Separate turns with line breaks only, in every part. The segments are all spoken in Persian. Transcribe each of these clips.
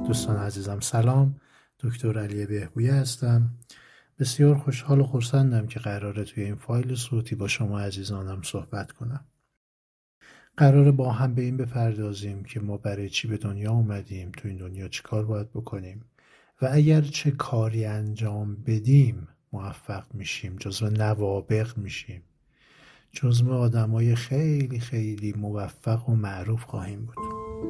دوستان عزیزم سلام، دکتر علی بهبویه هستم. بسیار خوشحال و خرسندم که قراره توی این فایل صوتی با شما عزیزانم صحبت کنم. قراره با هم به این بپردازیم که ما برای چی به دنیا اومدیم، تو این دنیا چی کار باید بکنیم و اگر چه کاری انجام بدیم موفق میشیم، جزو نوابغ میشیم، جزو آدمای خیلی خیلی موفق و معروف خواهیم بود.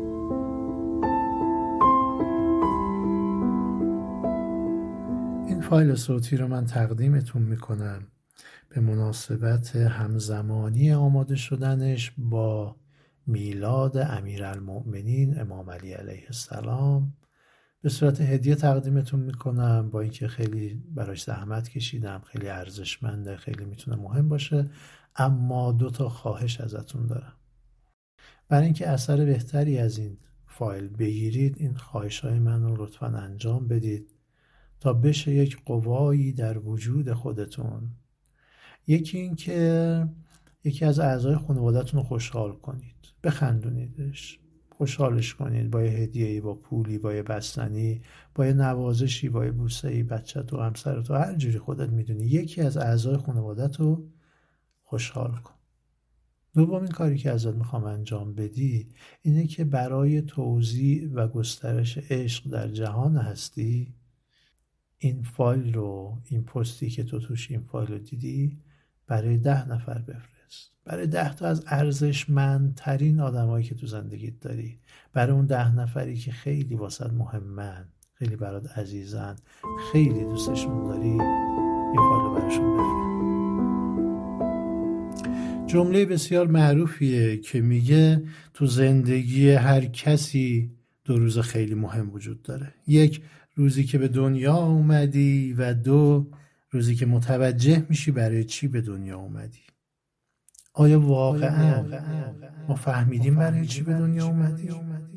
این فایل صوتی رو من تقدیمتون میکنم به مناسبت همزمانی آماده شدنش با میلاد امیرالمؤمنین امام علی علیه السلام. به صورت هدیه تقدیمتون میکنم، با اینکه خیلی براش زحمت کشیدم، خیلی ارزشمنده، خیلی میتونه مهم باشه، اما 2 خواهش ازتون دارم. برای اینکه اثر بهتری از این فایل بگیرید، این خواهش‌های من رو لطفاً انجام بدید تا بشه یک قوایی در وجود خودتون. یکی این که یکی از اعضای خانواده‌تون رو خوشحال کنید، بخندونیدش، خوشحالش کنید با یه هدیه‌ای، با پولی، با یه بستنی، با یه نوازشی، با یه بوسه‌ای، بچه‌ت و همسرت و هر جوری خودت میدونی یکی از اعضای خانواده‌ت رو خوشحال کن. دومین کاری که ازت میخوام انجام بدی اینه که برای توزیع و گسترش عشق در جهان هستی این فایل رو، این پستی که تو توش این فایل رو دیدی، برای 10 نفر بفرست. برای 10 تا از ارزشمندترین آدمایی که تو زندگیت داری. برای اون 10 نفری که خیلی واسط مهمن، خیلی برات عزیزن، خیلی دوستشون داری، این فایل رو براشون بفرست. جمله بسیار معروفیه که میگه تو زندگی هر کسی 2 روز خیلی مهم وجود داره. 1 روزی که به دنیا اومدی و 2 روزی که متوجه میشی برای چی به دنیا اومدی. آیا واقعا ما فهمیدیم برای چی به دنیا اومدی؟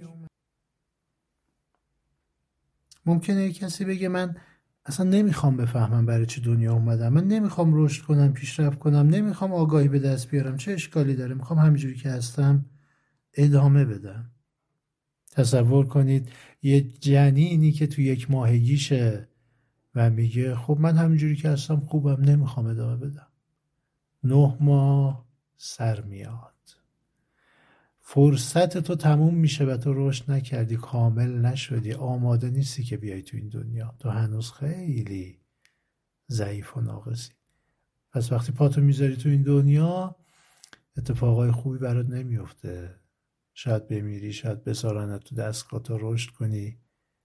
ممکنه یک کسی بگه من اصلا نمیخوام بفهمم برای چی دنیا اومدم، من نمیخوام رشد کنم، پیشرفت کنم، نمیخوام آگاهی به دست بیارم، چه اشکالی داره، میخوام همینجوری که هستم ادامه بدم. تصور کنید یه جنینی که تو 1 ماهگیشه و میگه خب من همینجوری که هستم خوبم، نمیخوام ادامه بدم. 9 ماه سر میاد، فرصت تو تموم میشه و تو رشد نکردی، کامل نشدی، آماده نیستی که بیای تو این دنیا، تو هنوز خیلی ضعیف و ناقصی. پس وقتی پاتو میذاری تو این دنیا اتفاقای خوبی برات نمیفته، شاید بمیری، شاید بذارنت تو دستگاه تا رشد کنی.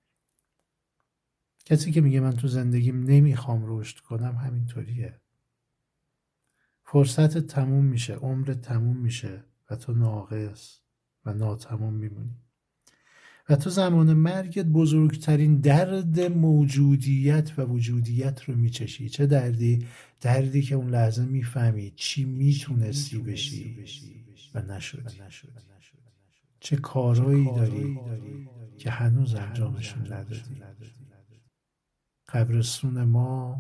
کسی که میگه من تو زندگیم نمیخوام رشد کنم همینطوریه. فرصت تموم میشه، عمرت تموم میشه و تو ناقص و ناتمام میمونی و تو زمان مرگت بزرگترین درد موجودیت و وجودیت رو میچشی. چه دردی؟ دردی که اون لحظه میفهمی چی میتونستی بشی و نشدی. چه کارایی داری که هنوز انجامشون ندادی. قبرستون ما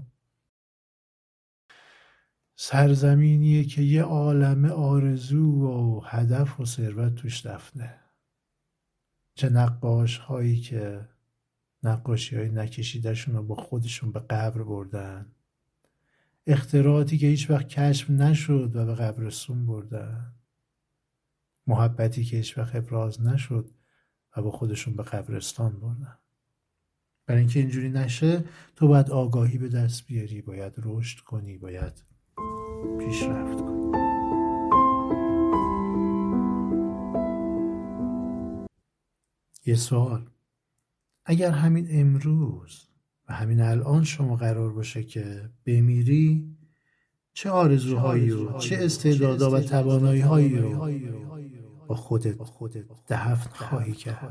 سرزمینیه که یه عالمه آرزو و هدف و ثروت توش دفنه. چه نقاش هایی که نقاشی های نکشیدشون رو با خودشون به قبر بردن، اختراعاتی که هیچ وقت کشف نشد و به قبرستون بردن، محبتی که هیچ وقت ابراز نشد و با خودشون به قبرستان بردن. برای اینکه اینجوری نشه تو باید آگاهی به دست بیاری، باید رشد کنی، باید پیشرفت کنی. یه سوال، اگر همین امروز و همین الان شما قرار باشه که بمیری، چه آرزوهایی و چه استعدادها و توانایی‌هایی رو با خودت دفن خواهی کرد؟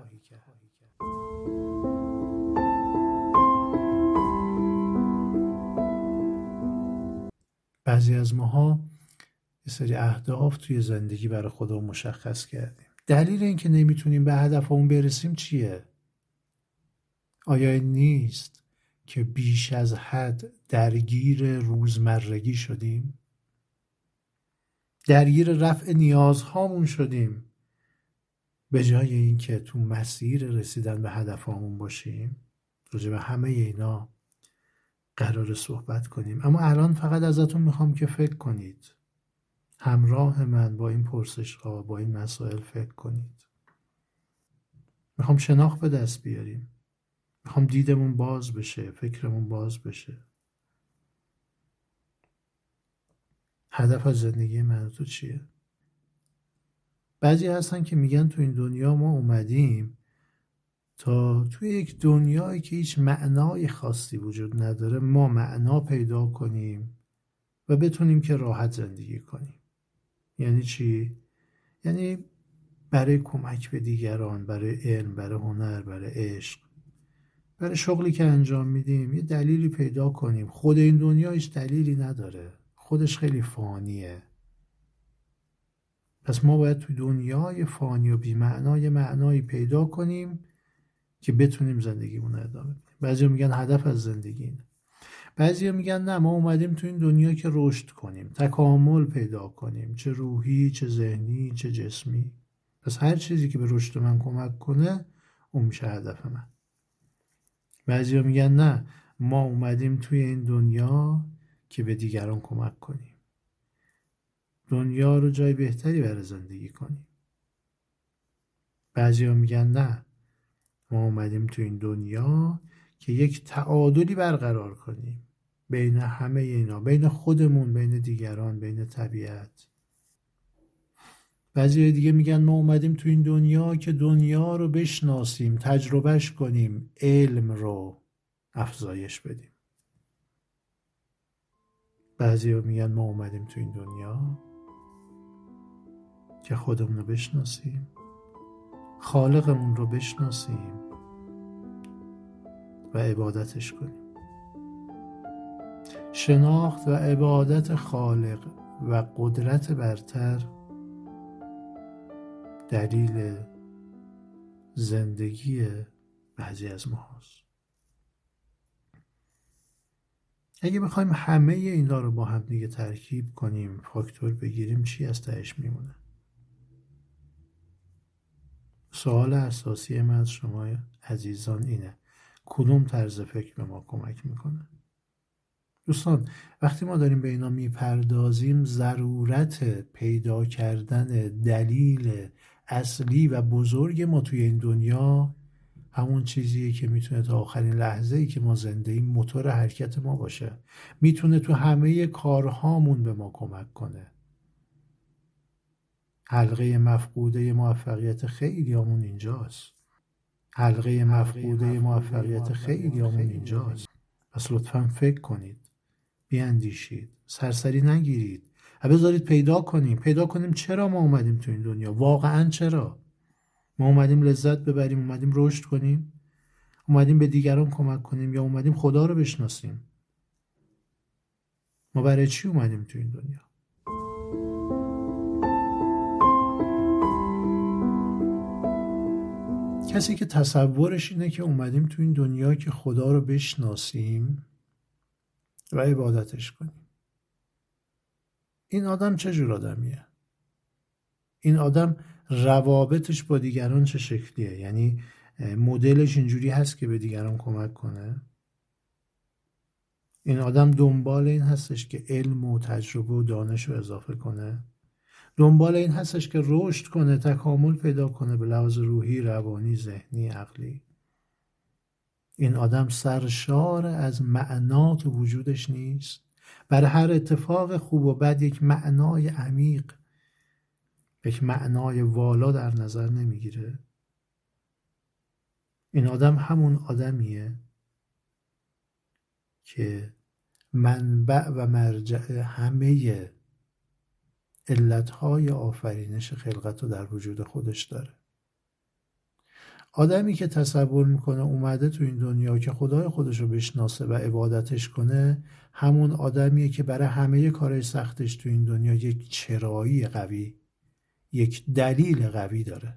بعضی از ماها یه سری اهداف توی زندگی برای خودمون مشخص کردیم. دلیل این که نمیتونیم به هدفمون برسیم چیه؟ آیا این نیست که بیش از حد درگیر روزمرگی شدیم؟ درگیر رفع نیازهامون شدیم به جای اینکه تو مسیر رسیدن به هدفمون باشیم، راجع به همه اینا قرار صحبت کنیم. اما الان فقط ازتون میخوام که فکر کنید، همراه من با این پرسش ها، با این مسائل فکر کنید. میخوام شناخت به دست بیاریم، میخوام دیدمون باز بشه، فکرمون باز بشه. هدف از زندگی من و تو چیه؟ بعضی هستن که میگن تو این دنیا ما اومدیم تا توی یک دنیایی که هیچ معنای خاصی وجود نداره ما معنا پیدا کنیم و بتونیم که راحت زندگی کنیم. یعنی چی؟ یعنی برای کمک به دیگران، برای علم، برای هنر، برای عشق، برای شغلی که انجام میدیم یه دلیلی پیدا کنیم. خود این دنیا هیچ دلیلی نداره، خودش خیلی فانیه. پس ما باید توی دنیای فانی و بی‌معنا معنایی پیدا کنیم که بتونیم زندگیمون رو ادامه بدیم. بعضیا میگن هدف از زندگی اینه. بعضیا میگن نه، ما اومدیم تو این دنیا که رشد کنیم، تکامل پیدا کنیم، چه روحی، چه ذهنی، چه جسمی. پس هر چیزی که به رشد من کمک کنه اون میشه هدف من. بعضیا میگن نه، ما اومدیم توی این دنیا که به دیگران کمک کنیم، دنیا رو جای بهتری برای زندگی کنیم. بعضیا میگن نه، ما اومدیم تو این دنیا که یک تعادلی برقرار کنیم بین همه اینا، بین خودمون، بین دیگران، بین طبیعت. بعضی دیگه میگن ما اومدیم تو این دنیا که دنیا رو بشناسیم، تجربهش کنیم، علم رو افزایش بدیم. بعضی میگن ما اومدیم تو این دنیا که خودمون رو بشناسیم، خالقمون رو بشناسیم و عبادتش کنیم. شناخت و عبادت خالق و قدرت برتر دلیل زندگی بعضی از ما هست. اگه بخوایم همه اینا رو با هم دیگه ترکیب کنیم، فاکتور بگیریم، چی از تهش میمونه؟ سوال اساسی من از شما عزیزان اینه: کدوم طرز فکر به ما کمک میکنه؟ دوستان، وقتی ما داریم به اینا میپردازیم، ضرورت پیدا کردن دلیل اصلی و بزرگ ما توی این دنیا همون چیزیه که میتونه تا آخرین لحظه‌ای که ما زنده ایم موتور حرکت ما باشه. میتونه تو همه کارهامون به ما کمک کنه. حلقه مفقوده موفقیت خیلیامون اینجاست. حلقه مفقوده موفقیت خیلیامون اینجاست. پس لطفاً فکر کنید، بیاندیشید، سرسری نگیرید، بذارید پیدا کنیم چرا ما اومدیم تو این دنیا. واقعاً چرا؟ ما اومدیم لذت ببریم، اومدیم رشد کنیم، اومدیم به دیگران کمک کنیم، یا اومدیم خدا رو بشناسیم؟ ما برای چی اومدیم تو این دنیا؟ کسی که تصورش اینه که اومدیم تو این دنیا که خدا رو بشناسیم و عبادتش کنیم، این آدم چه جور آدمیه؟ این آدم روابطش با دیگران چه شکلیه؟ یعنی مدلش اینجوری هست که به دیگران کمک کنه؟ این آدم دنبال این هستش که علم و تجربه و دانش رو اضافه کنه؟ دنبال این هستش که رشد کنه، تکامل پیدا کنه به لحاظ روحی، روانی، ذهنی، عقلی؟ این آدم سرشار از معنا تو وجودش نیست؟ برای هر اتفاق خوب و بد یک معنای عمیق، یک معنای والا در نظر نمیگیره؟ این آدم همون آدمیه که منبع و مرجع همه علتهای آفرینش خلقت رو در وجود خودش داره. آدمی که تصور میکنه اومده تو این دنیا که خدای خودش رو بشناسه و عبادتش کنه، همون آدمیه که برای همه کارهای سختش تو این دنیا یک چرایی قوی، یک دلیل قوی داره.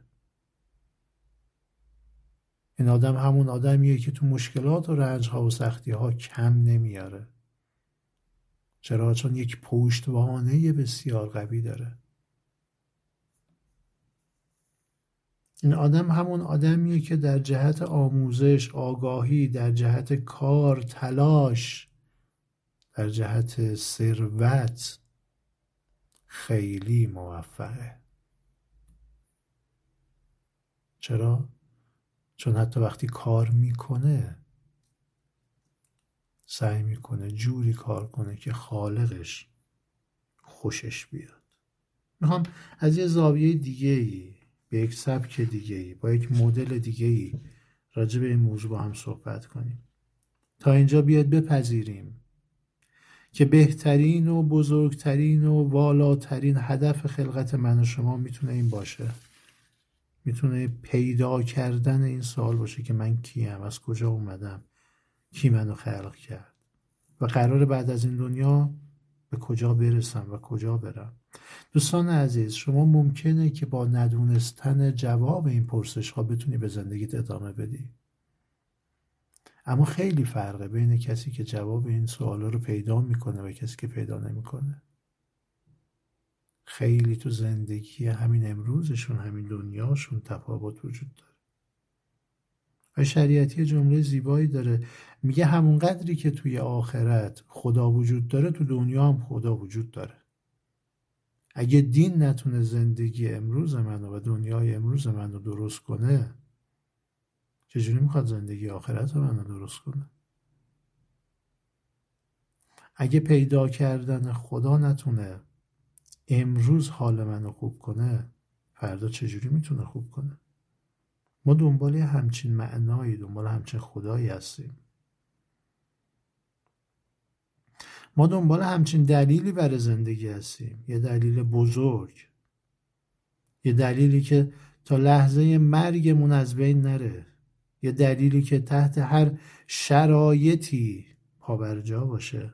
این آدم همون آدمیه که تو مشکلات و رنج‌ها و سختی‌ها کم نمیاره. چرا؟ چون یک پشتوانه بسیار قوی داره. این آدم همون آدمیه که در جهت آموزش، آگاهی، در جهت کار، تلاش، در جهت ثروت خیلی موفقه. چرا؟ چون حتی وقتی کار میکنه سعی میکنه جوری کار کنه که خالقش خوشش بیاد. میخوام از یه زاویه دیگه‌ای، به یک سبک دیگه‌ای، با یک مدل دیگه‌ای راجع به این موضوع با هم صحبت کنیم. تا اینجا بیاد بپذیریم که بهترین و بزرگترین و والاترین هدف خلقت من و شما میتونه این باشه. میتونه پیدا کردن این سوال باشه که من کیم، از کجا اومدم، کی منو خلق کرد و قراره بعد از این دنیا به کجا برسم و کجا برم. دوستان عزیز، شما ممکنه که با ندونستن جواب این پرسش ها بتونی به زندگیت ادامه بدی، اما خیلی فرقه بین کسی که جواب این سوالا رو پیدا میکنه و کسی که پیدا نمیکنه. خیلی تو زندگی همین امروزشون، همین دنیاشون تفاوت وجود داره. و شریعتی جمله زیبایی داره، میگه همون قدری که توی آخرت خدا وجود داره تو دنیا هم خدا وجود داره. اگه دین نتونه زندگی امروز منو و دنیای امروز منو درست کنه، چجوری میخواد زندگی آخرت منو درست کنه؟ اگه پیدا کردن خدا نتونه امروز حال منو خوب کنه، فردا چجوری میتونه خوب کنه؟ ما دنبال همچین معنایی، دنبال همچین خدایی هستیم. ما دنبال همچین دلیلی برای زندگی هستیم. یه دلیل بزرگ، یه دلیلی که تا لحظه مرگمون از بین نره، یه دلیلی که تحت هر شرایطی پابرجا باشه،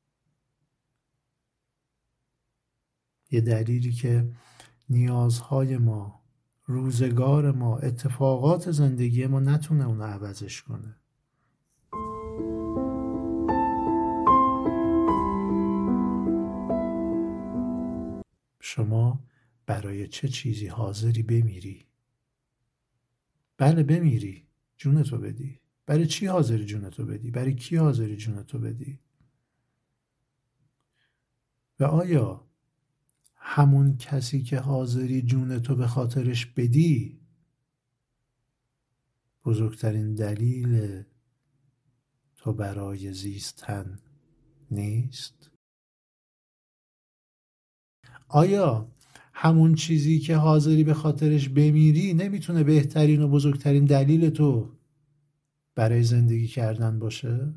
یه دلیلی که نیازهای ما، روزگار ما، اتفاقات زندگی ما نتونه اونو عوضش کنه. شما برای چه چیزی حاضری بمیری؟ بله بمیری، جونتو بدی. برای چی حاضری جونتو بدی؟ برای کی حاضری جونتو بدی؟ و آیا همون کسی که حاضری جونتو به خاطرش بدی بزرگترین دلیل تو برای زیستن نیست؟ آیا همون چیزی که حاضری به خاطرش بمیری نمیتونه بهترین و بزرگترین دلیل تو برای زندگی کردن باشه؟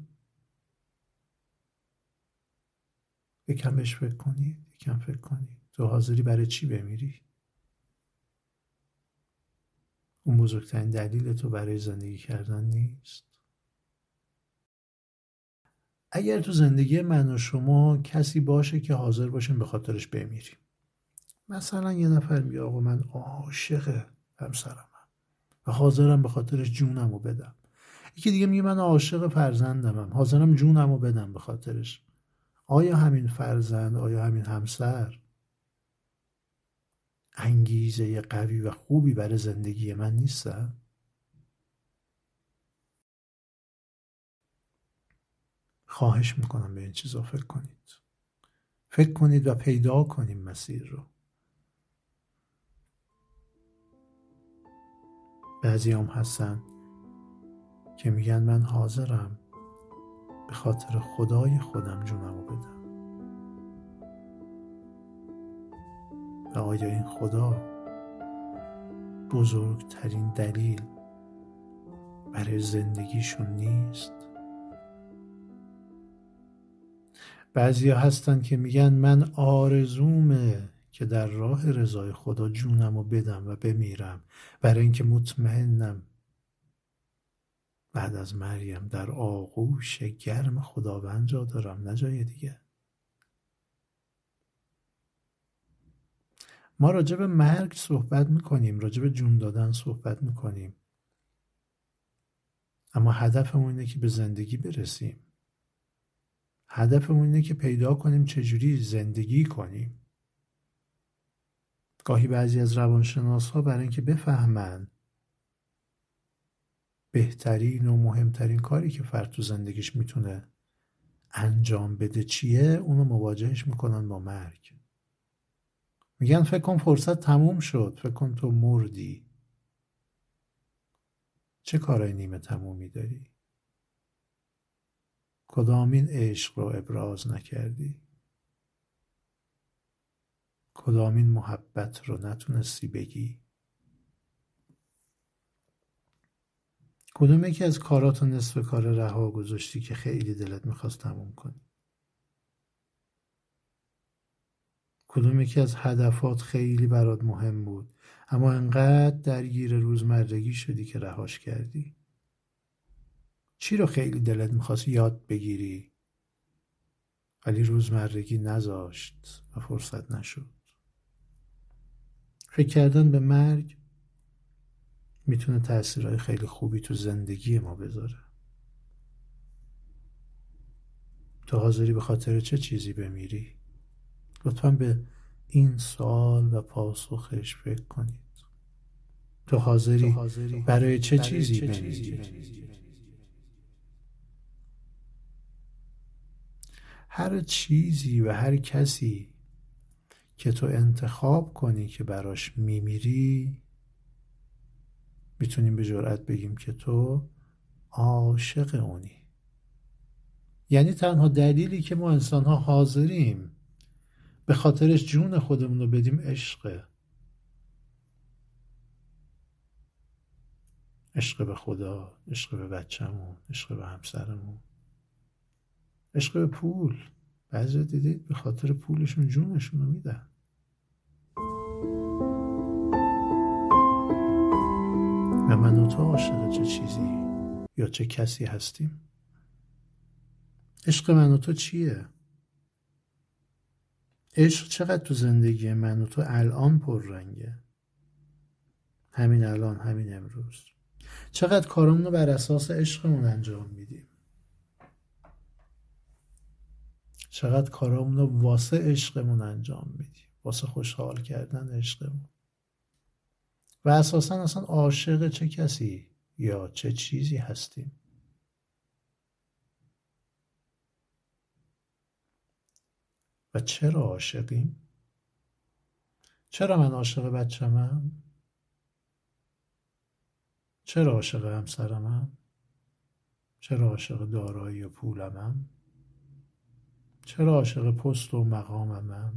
یکم بهش فکر کنید، یکم فکر کنید. تو حاضری برای چی بمیری؟ اون بزرگترین دلیل تو برای زندگی کردن نیست؟ اگر تو زندگی من و شما کسی باشه که حاضر باشیم به خاطرش بمیریم، مثلا یه نفر میگه آقا من عاشق همسرمم و حاضرم به خاطرش جونمو بدم. یکی دیگه میگه من عاشق فرزندمم، حاضرم جونمو بدم به خاطرش. آیا همین فرزند، آیا همین همسر انگیزه قوی و خوبی برای زندگی من نیستن؟ خواهش میکنم به این چیزا فکر کنید. فکر کنید و پیدا کنیم مسیر رو. بعضی هم هستن که میگن من حاضرم به خاطر خدای خودم جونمو بدم. و آیا این خدا بزرگترین دلیل برای زندگیشون نیست؟ بعضی هستن که میگن من آرزومه که در راه رضای خدا جونمو بدم و بمیرم، برای اینکه مطمئنم بعد از مریم در آغوش گرم خداوند جا دارم، نه جای دیگه. ما راجع به مرگ صحبت میکنیم، راجع به جون دادن صحبت میکنیم، اما هدفمون اینه که به زندگی برسیم. هدفمون اینه که پیدا کنیم چجوری زندگی کنیم. گاهی بعضی از روانشناس‌ها برای اینکه بفهمن بهترین و مهمترین کاری که فرد تو زندگیش میتونه انجام بده چیه، اونو مواجهش میکنن با مرگ. میگن فکر کن فرصت تموم شد، فکر کن تو مردی، چه کارای نیمه تمومی داری؟ کدامین عشق رو ابراز نکردی؟ کدامین محبت رو نتونستی بگی؟ کدوم یکی از کاراتو نصف کار رها گذاشتی که خیلی دلت میخواست تموم کنی؟ کدوم یکی از هدفات خیلی برات مهم بود اما انقدر درگیر روزمرگی شدی که رهاش کردی؟ چی رو خیلی دلت میخواست یاد بگیری ولی روزمرگی نذاشت و فرصت نشد؟ فکر کردن به مرگ میتونه تأثیرهای خیلی خوبی تو زندگی ما بذاره. تو حاضری به خاطر چه چیزی بمیری؟ لطفاً به این سوال و پاسخش فکر کنید. تو حاضری برای چه چیزی بمیری؟ هر چیزی و هر کسی که تو انتخاب کنی که براش میمیری، میتونیم به جرئت بگیم که تو عاشق اونی. یعنی تنها دلیلی که ما انسان‌ها حاضریم به خاطرش جون خودمون رو بدیم عشقه. عشق به خدا، عشق به بچه‌مون، عشق به همسرمون، عشق به پول. بعضی دیدید به خاطر پولشون جونشون رو میدن. و من و تو عاشق چه چیزی یا چه کسی هستیم؟ عشق من و تو چیه؟ عشق چقدر تو زندگی من و تو الان پررنگه؟ همین الان، همین امروز چقدر کارامون رو بر اساس عشقمون انجام میدیم؟ چقدر کارامون رو واسه عشقمون انجام میدیم، واسه خوشحال کردن عشقمون؟ و اساساً اصلا عاشق چه کسی یا چه چیزی هستیم؟ و چرا عاشقیم؟ چرا من عاشق بچه‌مم؟ چرا عاشق همسرمم؟ چرا عاشق دارایی و پولمم؟ چرا عاشق پست و مقاممم؟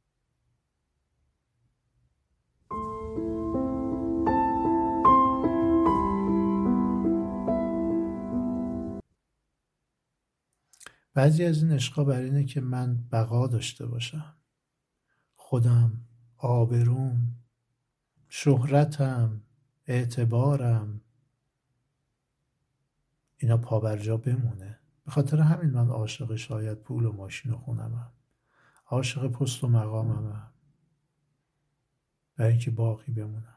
بعضی از این عشقا برای اینه که من بقا داشته باشم، خودم، آبروم، شهرتم، اعتبارم، اینا پابرجا بمونه. به خاطر همین من عاشق شاید پول و ماشین و خونمم، عاشق پست و مقاممم، برای اینکه باقی بمونم.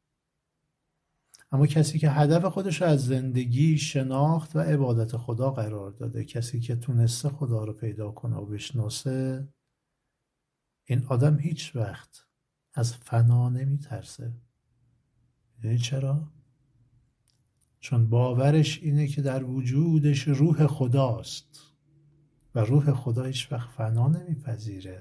اما کسی که هدف خودش رو از زندگی شناخت و عبادت خدا قرار داده، کسی که تونسته خدا رو پیدا کنه و بشناسه، این آدم هیچ وقت از فنا نمی ترسه. یعنی چرا؟ چون باورش اینه که در وجودش روح خداست و روح خدا هیچ وقت فنا نمیپذیره.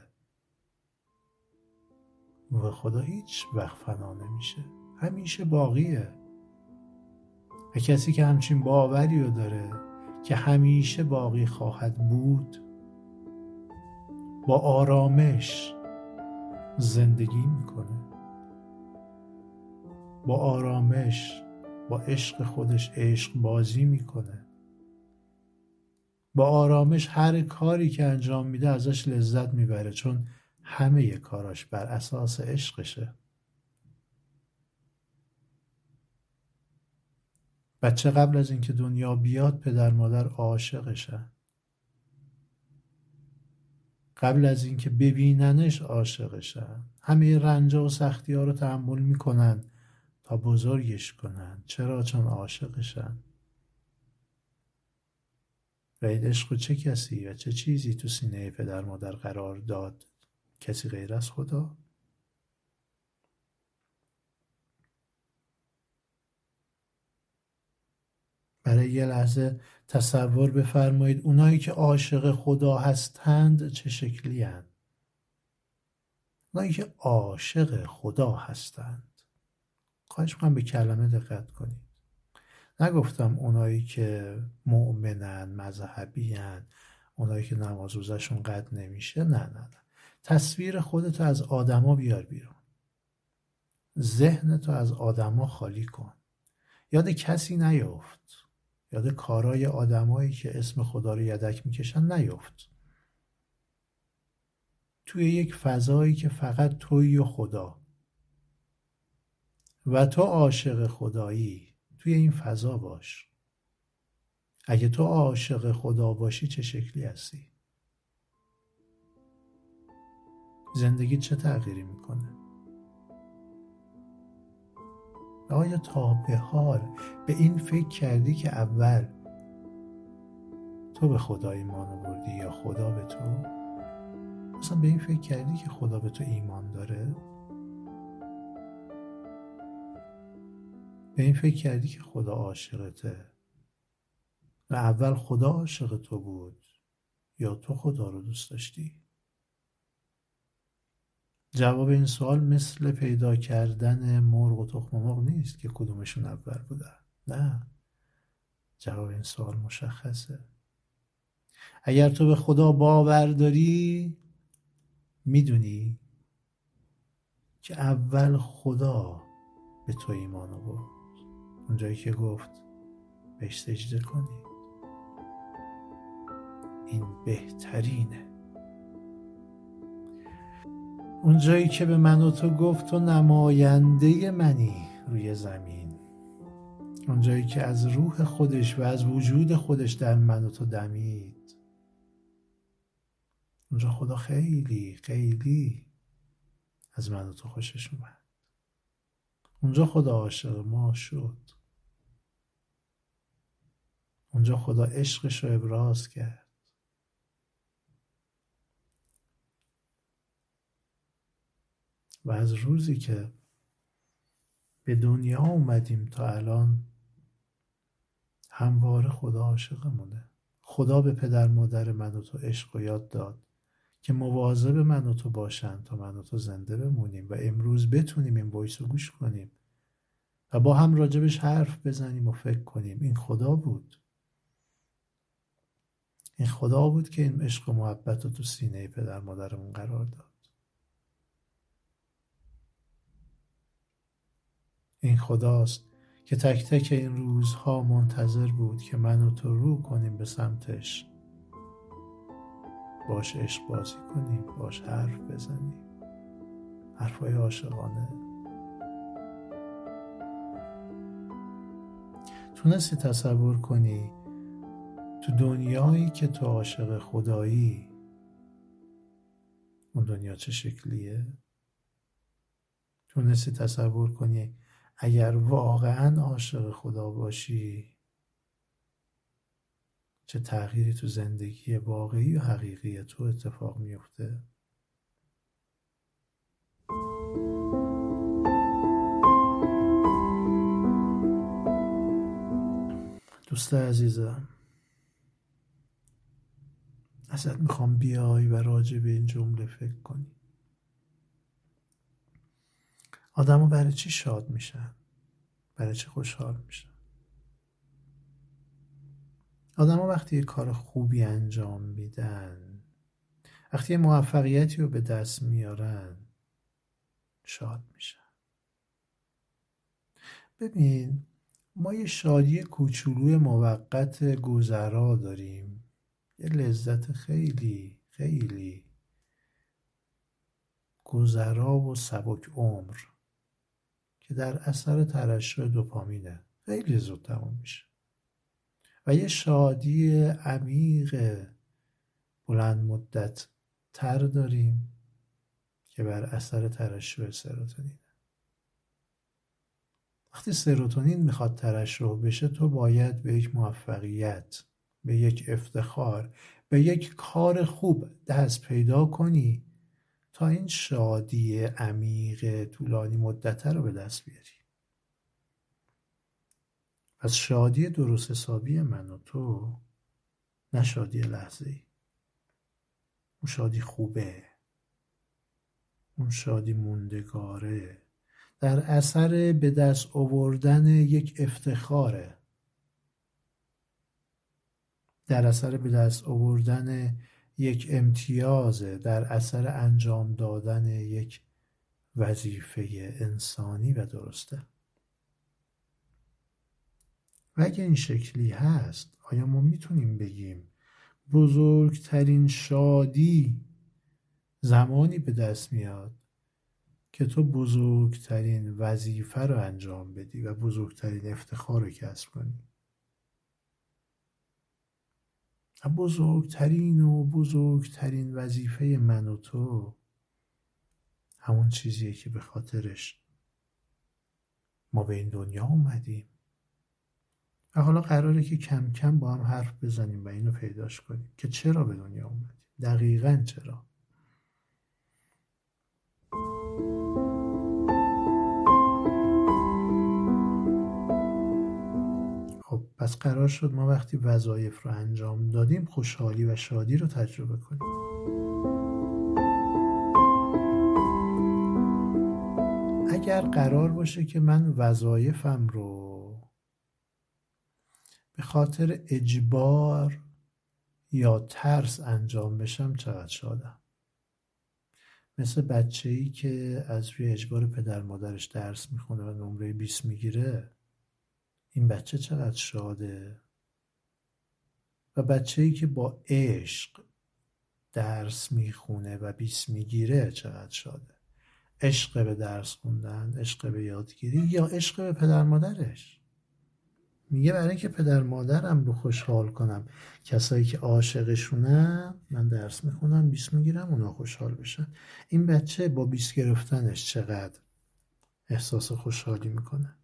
روح خدا هیچ وقت فنا نمیشه، همیشه باقیه. و کسی که همچین باوری رو داره که همیشه باقی خواهد بود، با آرامش زندگی میکنه، با آرامش با عشق خودش عشق بازی میکنه، با آرامش هر کاری که انجام میده ازش لذت میبره، چون همه کاراش بر اساس عشقشه. بچه قبل از اینکه دنیا بیاد پدر مادر عاشقشن، قبل از اینکه ببیننش عاشقشن، همه رنجا و سختی ها رو تحمل میکنن تا بزرگش کنن. چرا؟ چون عاشقشن. و این عشق چه کسی و چه چیزی تو سینه پدر مادر قرار داد؟ کسی غیر از خدا؟ برای یه لحظه تصور بفرمایید اونایی که عاشق خدا هستند چه شکلی هستند. اونایی که عاشق خدا هستند، خواهش می‌کنم به کلمه دقت کنید. نگفتم اونایی که مؤمنن، مذهبی‌ان، اونایی که نماز روزشون قطع نمیشه. نه. تصویر خودتو از آدما بیار بیرون. ذهنتو از آدما خالی کن. یاد کسی نیفت. یاد کارای آدمایی که اسم خدا رو یدک میکشن نیفت. توی یک فضایی که فقط تویی و خدا و تو عاشق خدایی، توی این فضا باش. اگه تو عاشق خدا باشی چه شکلی هستی؟ زندگی چه تغییری میکنه؟ آیا تا به حال به این فکر کردی که اول تو به خدا ایمان آوردی یا خدا به تو؟ اصلا به این فکر کردی که خدا به تو ایمان داره؟ به این فکر کردی که خدا عاشقته و اول خدا عاشق تو بود یا تو خدا رو دوست داشتی؟ جواب این سوال مثل پیدا کردن مرغ و تخم مرغ نیست که کدومشون اول بودن. نه، جواب این سوال مشخصه. اگر تو به خدا باور داری، میدونی که اول خدا به تو ایمان آورد. اونجایی که گفت بهش سجده کنی، این بهترینه. اونجایی که به من و تو گفت تو نماینده منی روی زمین، اونجایی که از روح خودش و از وجود خودش در من و تو دمید، اونجا خدا خیلی خیلی از من و تو خوشش اومد. اونجا خدا عاشق ما شد. اونجا خدا عشقش رو ابراز کرد. و از روزی که به دنیا اومدیم تا الان همواره خدا عاشقمونه. خدا به پدر مادر من و تو عشق و یاد داد که مواظب من و تو باشن تا من و تو زنده بمونیم و امروز بتونیم این وایس رو گوش کنیم و با هم راجبش حرف بزنیم و فکر کنیم. این خدا بود. این خدا بود که این عشق و محبت رو تو سینه پدر مادرمون قرار داد. این خداست که تک تک این روزها منتظر بود که من و تو رو کنیم به سمتش، باش عشق بازی کنیم، باش حرف بزنیم، حرفای عاشقانه. تونستی تصور کنی تو دنیایی که تو عاشق خدایی، اون دنیا چه شکلیه؟ تونستی تصور کنی اگر واقعا عاشق خدا باشی چه تغییری تو زندگی واقعی و حقیقی تو اتفاق میفته؟ دوست عزیزم، ازت میخوام بیای و راجع به این جمله فکر کنی. آدم‌ها برای چی شاد میشن؟ برای چی خوشحال میشن؟ آدم‌ها وقتی یه کار خوبی انجام میدن، وقتی یه موفقیتی رو به دست میارن، شاد میشن. ببین، ما یه شادی کوچولوی موقت گذرا داریم، یه لذت خیلی خیلی گذرا و سبک عمر که در اثر ترشح دوپامینه، خیلی زود تموم میشه. و یه شادی عمیق بلند مدت تر داریم که بر اثر ترشح سروتونینه. وقتی سروتونین میخواد ترشح بشه، تو باید به یک موفقیت، به یک افتخار، به یک کار خوب دست پیدا کنی تا این شادی عمیق طولانی مدت رو به دست بیاری. از شادی درست حسابی من و تو، نه شادی لحظه‌ای. اون شادی خوبه، اون شادی موندگاره، در اثر به دست آوردن یک افتخاره، در اثر به دست آوردن یک امتیازه، در اثر انجام دادن یک وظیفه انسانی و درسته. و اگه این شکلی هست، آیا ما میتونیم بگیم بزرگترین شادی زمانی به دست میاد که تو بزرگترین وظیفه رو انجام بدی و بزرگترین افتخار رو کسب کنی؟ بزرگترین وظیفه من و تو همون چیزیه که به خاطرش ما به این دنیا اومدیم و حالا قراره که کم کم با هم حرف بزنیم و اینو پیداش کنیم که چرا به دنیا اومدیم، دقیقاً چرا. خب پس قرار شد ما وقتی وظایف رو انجام دادیم خوشحالی و شادی رو تجربه کنیم. اگر قرار باشه که من وظایفم رو به خاطر اجبار یا ترس انجام بشم، چقدر شادم. مثل بچه‌ای که از روی اجبار پدر مادرش درس میخونه و نمره 20 میگیره، این بچه چقدر شاده. و بچه‌ای که با عشق درس میخونه و 20 میگیره چقدر شاده. عشق به درس خوندن، عشق به یادگیری، یا عشق به پدر مادرش. میگه برای اینکه پدر مادرم رو خوشحال کنم، کسایی که عاشقشونم، من درس میخونم 20 میگیرم اونا خوشحال بشن. این بچه با 20 گرفتنش چقدر احساس خوشحالی میکنه.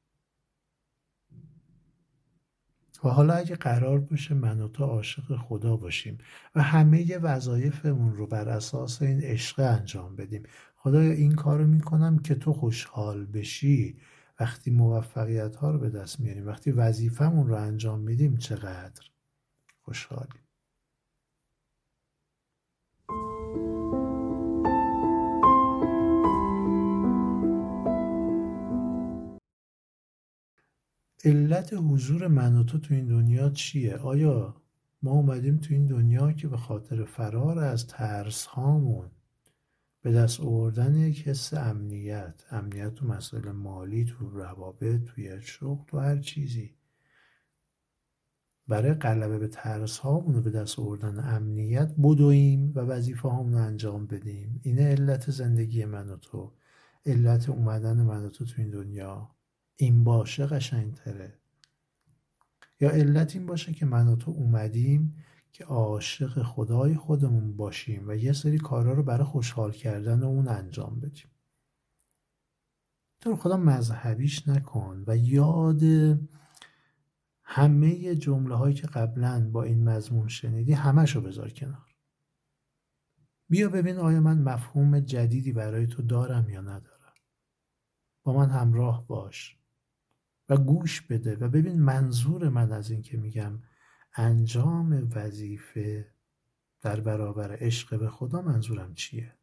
و حالا اگه قرار باشه من و تو عاشق خدا باشیم و همه وظایفمون رو بر اساس این عشق انجام بدیم، خدایا این کارو میکنم که تو خوشحال بشی، وقتی موفقیت ها رو به دست میاریم، وقتی وظیفمون رو انجام میدیم، چقدر خوشحالیم. علت حضور من و تو این دنیا چیه؟ آیا ما اومدیم تو این دنیا که به خاطر فرار از ترس هامون به دست آوردن یک حس امنیت تو مسائل مالی، تو روابط، توی شغل، تو هر چیزی، برای غلبه به ترس هامون به دست آوردن امنیت بدویم و وظیفه هامون رو انجام بدیم؟ اینه علت زندگی من و تو، علت اومدن من و تو این دنیا. این باشه قشنگتره. یا علت این باشه که من و تو اومدیم که عاشق خدای خودمون باشیم و یه سری کارا رو برای خوشحال کردن اون انجام بدیم. تو رو خدا مذهبیش نکن و یاد همه جمله هایی که قبلا با این مضمون شنیدی همشو بذار کنار. بیا ببین آیا من مفهوم جدیدی برای تو دارم یا ندارم. با من همراه باش و گوش بده و ببین منظور من از این که میگم انجام وظیفه در برابر عشق به خدا، منظورم چیه.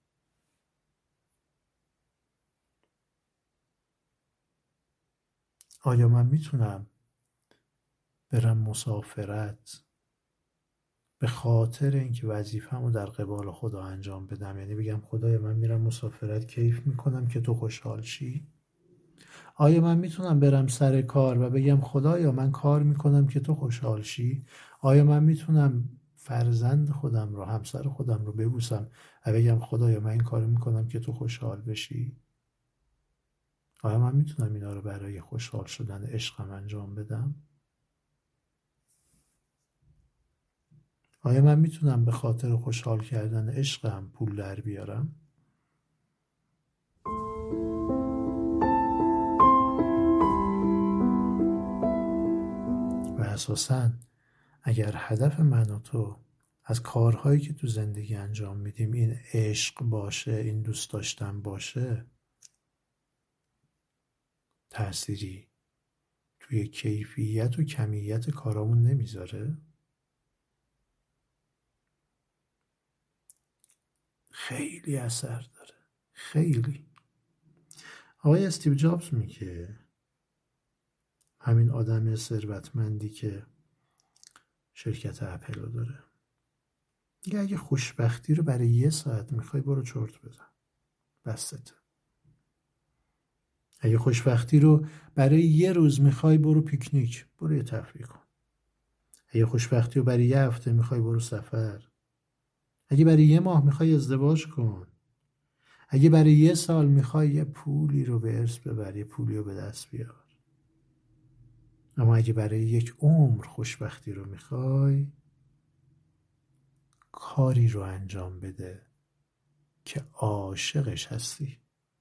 آیا من میتونم برم مسافرت به خاطر اینکه وظیفه‌مو در قبال خدا انجام بدم؟ یعنی بگم خدایا من میرم مسافرت، کیف میکنم که تو خوشحال شی. آیا من میتونم برم سر کار و بگم خدایا من کار میکنم که تو خوشحال شی؟ آیا من میتونم فرزند خودم رو، همسر خودم رو ببوسم و بگم خدایا من این کار میکنم که تو خوشحال بشی؟ آیا من میتونم اینا رو برای خوشحال شدن عشقم انجام بدم؟ آیا من میتونم به خاطر خوشحال کردن عشقم پول در بیارم؟ و اساساً اگر هدف من و تو از کارهایی که تو زندگی انجام میدیم این عشق باشه، این دوست داشتن باشه، تأثیری توی کیفیت و کمیت کارامون نمیذاره؟ خیلی اثر داره، خیلی. آقای استیو جابز میگه، همین آدم ثروتمندی که شرکت اپل رو داره، میگه اگه خوشبختی رو برای 1 ساعت میخوای برو چرت بزن، بسته. اگه خوشبختی رو برای 1 روز میخوای برو پیکنیک، برو یه تفریح کن. اگه خوشبختی رو برای 1 هفته میخوای برو سفر. اگه برای 1 ماه میخوای ازدواج کن. اگه برای 1 سال میخوای یه پولی رو به ارث ببر، یه پولی رو به دست بیار. اما اگه برای 1 عمر خوشبختی رو میخوای، کاری رو انجام بده که عاشقش هستی.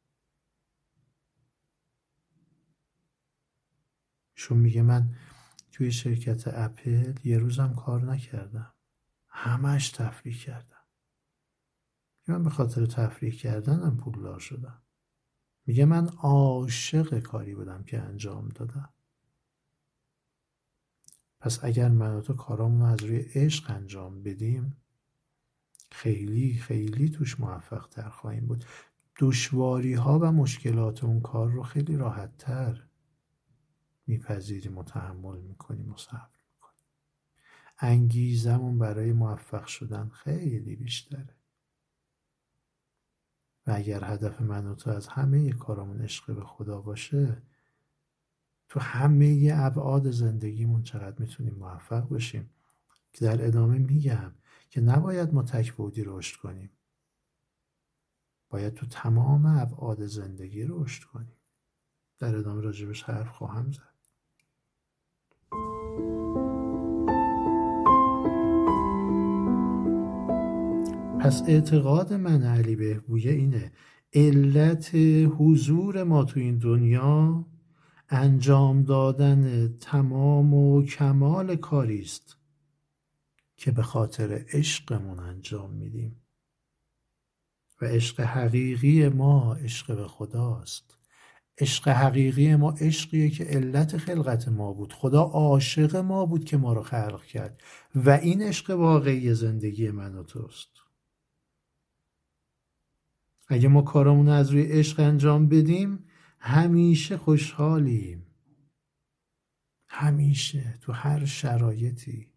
شون میگه من توی شرکت اپل 1 روزم کار نکردم، همش تفریح کردم. من به خاطر تفریح کردنم پولدار شدم. میگه من عاشق کاری بودم که انجام دادم. پس اگر من و تو کارامون از روی عشق انجام بدیم، خیلی خیلی توش موفق تر خواهیم بود. دشواری ها و مشکلات اون کار رو خیلی راحت تر میپذیریم و تحمل میکنیم و صبر میکنیم. انگیزمون برای موفق شدن خیلی بیشتره. و اگر هدف من و تو از همه کارامون عشق به خدا باشه، تو همه ابعاد زندگیمون چقدر میتونیم موفق بشیم. که در ادامه میگم که نباید ما تک‌بعدی رشد کنیم، باید تو تمام ابعاد زندگی رشد کنیم. در ادامه راجبش حرف خواهم زد. پس اعتقاد من علی بهبویه اینه علت حضور ما تو این دنیا انجام دادن تمام و کمال کاری است که به خاطر عشقمون انجام میدیم. و عشق حقیقی ما عشق به خداست. عشق حقیقی ما عشقیه که علت خلقت ما بود. خدا عاشق ما بود که ما رو خلق کرد و این عشق واقعی زندگی من و توست. اگه ما کارامون از روی عشق انجام بدیم، همیشه خوشحالیم، همیشه تو هر شرایطی.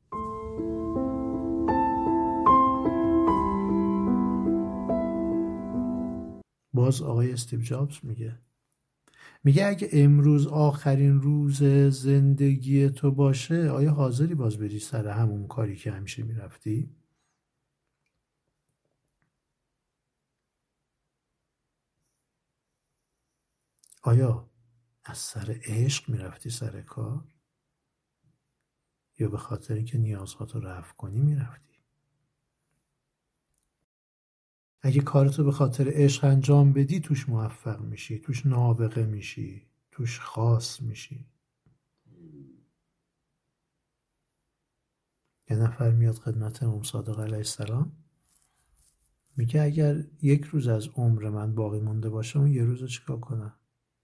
باز آقای استیو جابز میگه اگه امروز آخرین روز زندگی تو باشه، آیا حاضری باز بری سر همون کاری که همیشه میرفتی؟ آیا از سر عشق میرفتی سر کار؟ یا به خاطر اینکه نیازهاتو رفع کنی میرفتی؟ اگه کارتو به خاطر عشق انجام بدی، توش موفق میشی، توش نابغه میشی، توش خاص میشی. یه نفر میاد خدمت امام صادق علیه السلام، میگه اگر 1 روز از عمر من باقی مونده باشه، اون 1 روز رو چیکار کنم؟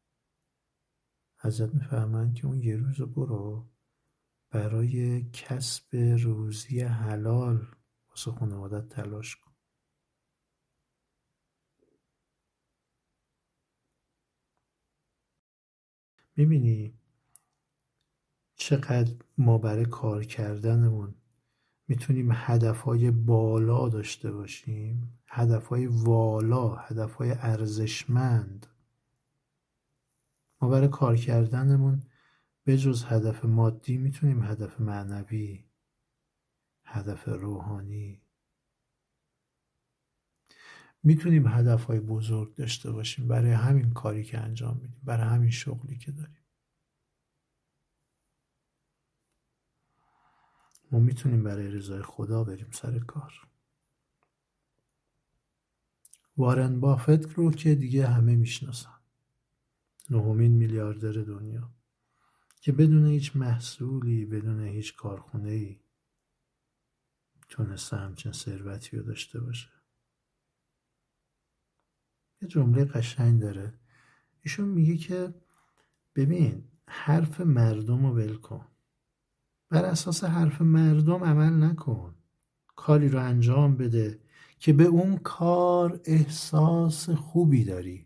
حضرت میفرمایند که اون 1 روز رو برو برای کسب روزی حلال واسه خانوادت تلاش کن. میبینی چقدر ما برای کار کردنمون میتونیم هدفهای بالا داشته باشیم، هدفهای والا، هدفهای ارزشمند. ما برای کار کردنمون به جز هدف مادی میتونیم هدف معنوی، هدف روحانی، میتونیم هدفهای بزرگ داشته باشیم برای همین کاری که انجام میدیم، برای همین شغلی که داریم. ما میتونیم برای رضای خدا بریم سر کار. وارن بافت رو که دیگه همه میشناسن، 9مین میلیاردر دنیا، که بدون هیچ محصولی، بدون هیچ کارخونه‌ای تونسته همچین ثروتی رو داشته باشه. یه جمله قشنگ داره، ایشون میگه که ببین حرف مردم رو ول کن. بر اساس حرف مردم عمل نکن. کاری رو انجام بده که به اون کار احساس خوبی داری.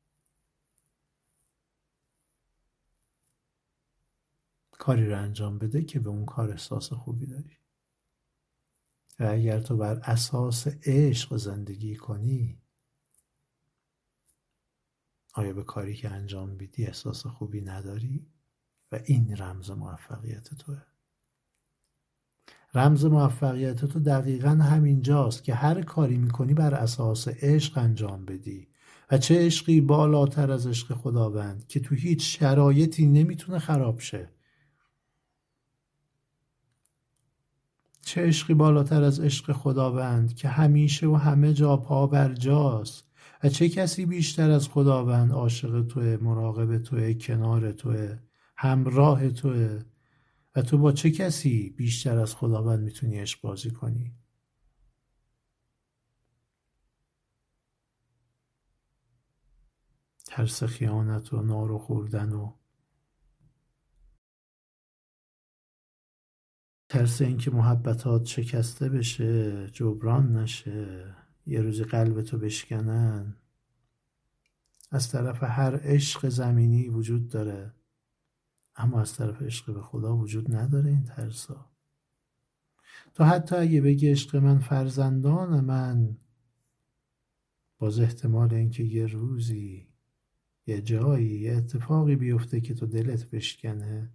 کاری رو انجام بده که به اون کار احساس خوبی داری. و اگر تو بر اساس عشق زندگی کنی، آیا به کاری که انجام میدی احساس خوبی نداری؟ و این رمز موفقیت توه. رمز موفقیت تو دقیقاً همینجاست که هر کاری میکنی بر اساس عشق انجام بدی. و چه عشقی بالاتر از عشق خداوند که تو هیچ شرایطی نمیتونه خراب شه. چه عشقی بالاتر از عشق خداوند که همیشه و همه جا پا بر جاست. و چه کسی بیشتر از خداوند عاشق توه، مراقب توه، کنار توه، همراه توه. و تو با چه کسی بیشتر از خداوند میتونی عشق بازی کنی؟ ترس خیانت و نارو خوردن و ترس اینکه محبتات شکسته بشه، جبران نشه، یه روزی قلبتو بشکنن. از طرف هر عشق زمینی وجود داره، اما از طرف عشق به خدا وجود نداره این ترسا. تو حتی اگه بگی عشق من فرزندان من، باز احتمال اینکه یه روزی یه جایی یه اتفاقی بیفته که تو دلت بشکنه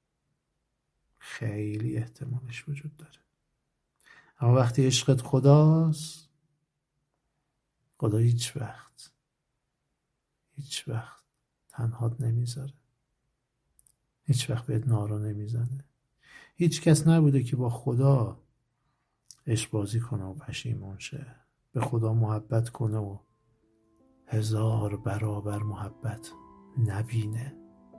خیلی احتمالش وجود داره. اما وقتی عشقت خداست، خدا هیچ وقت تنهات نمیذاره. هیچ وقت بهت نارو نمیزنه. هیچ کس نبوده که با خدا عشق بازی کنه و پشیمون شه. به خدا محبت کنه و 1000 برابر محبت نبینه.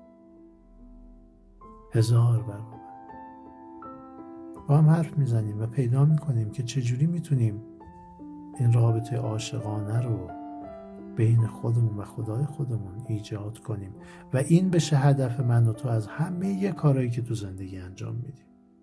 1000 برابر. با هم حرف میزنیم و پیدا میکنیم که چجوری میتونیم این رابطه عاشقانه رو بین خودمون و خدای خودمون ایجاد کنیم و این بشه هدف من و تو از همه کارهایی که تو زندگی انجام میدیم.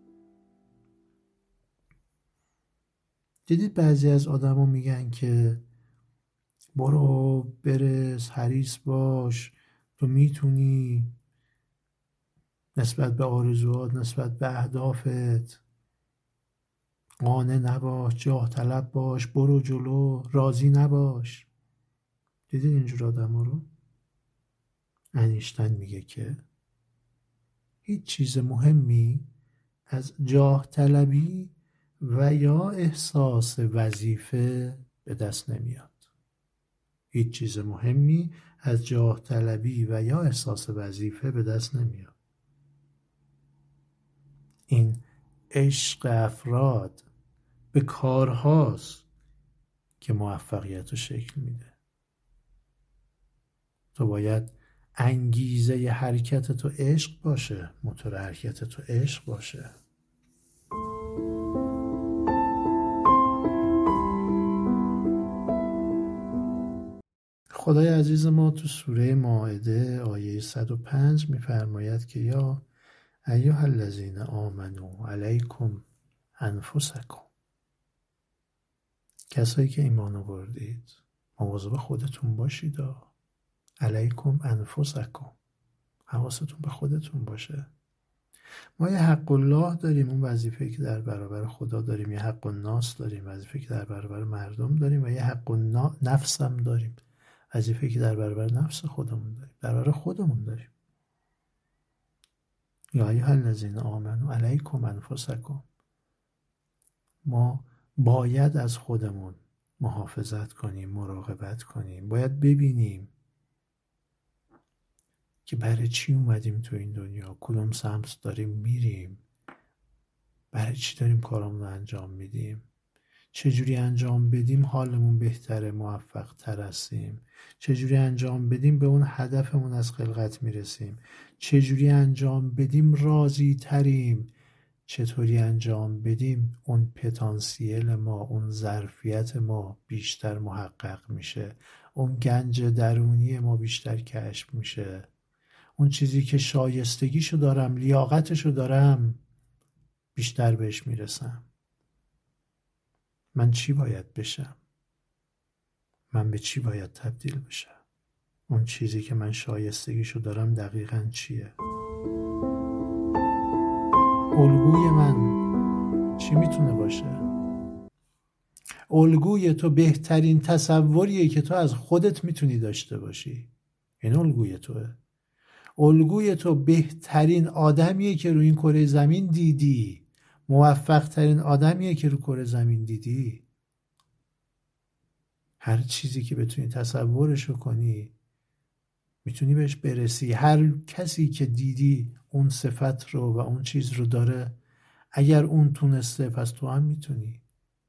دیدید بعضی از آدما میگن که برو برس، حریص باش، تو میتونی، نسبت به آرزوات، نسبت به اهدافت قانع نباش، جاه طلب باش، برو جلو، راضی نباش. دیدید اینجور آدما رو؟ انیشتین میگه که هیچ چیز مهمی از جاه طلبی و یا احساس وظیفه به دست نمیاد. هیچ چیز مهمی از جاه طلبی و یا احساس وظیفه به دست نمیاد. این عشق افراد به کارهاست که موفقیت رو شکل میده. تو باید انگیزه حرکت تو عشق باشه، موتور حرکت تو عشق باشه. خدای عزیز ما تو سوره مائده آیه 105 میفرماید که یا ایها الذین آمنوا علیکم انفسکم، کسایی که ایمان آوردید مواظب خودتون باشید. علیکم انفسکم، حواستون به خودتون باشه. ما یه حق الله داریم، اون وظیفه‌ای که در برابر خدا داریم، یه حق الناس داریم، وظیفه‌ای که در برابر مردم داریم، و یه حق نفس هم داریم، وظیفه‌ای که در برابر نفس خودمون داریم، در برابر خودمون داریم. یا ایها الذین آمنوا علیکم انفسکم، ما باید از خودمون محافظت کنیم، مراقبت کنیم. باید ببینیم که برای چی اومدیم تو این دنیا، کدوم سمت داریم میریم، برای چی داریم کارامون رو انجام میدیم، چجوری انجام بدیم حالمون بهتره، موفق تر هستیم، چجوری انجام بدیم به اون هدفمون از خلقت میرسیم، چجوری انجام بدیم راضی تریم، چطوری انجام بدیم اون پتانسیل ما، اون ظرفیت ما بیشتر محقق میشه، اون گنج درونی ما بیشتر کشف میشه، اون چیزی که شایستگیشو دارم، لیاقتشو دارم، بیشتر بهش میرسم. من چی باید بشم؟ من به چی باید تبدیل بشم؟ اون چیزی که من شایستگیشو دارم دقیقاً چیه؟ الگوی من چی میتونه باشه؟ الگوی تو بهترین تصوریه که تو از خودت میتونی داشته باشی. این الگوی توه. الگوی تو بهترین آدمیه که روی این کره زمین دیدی. موفق ترین آدمیه که روی کره زمین دیدی. هر چیزی که بتونی تصورشو کنی میتونی بهش برسی. هر کسی که دیدی اون صفت رو و اون چیز رو داره. اگر اون تونسته پس تو هم میتونی.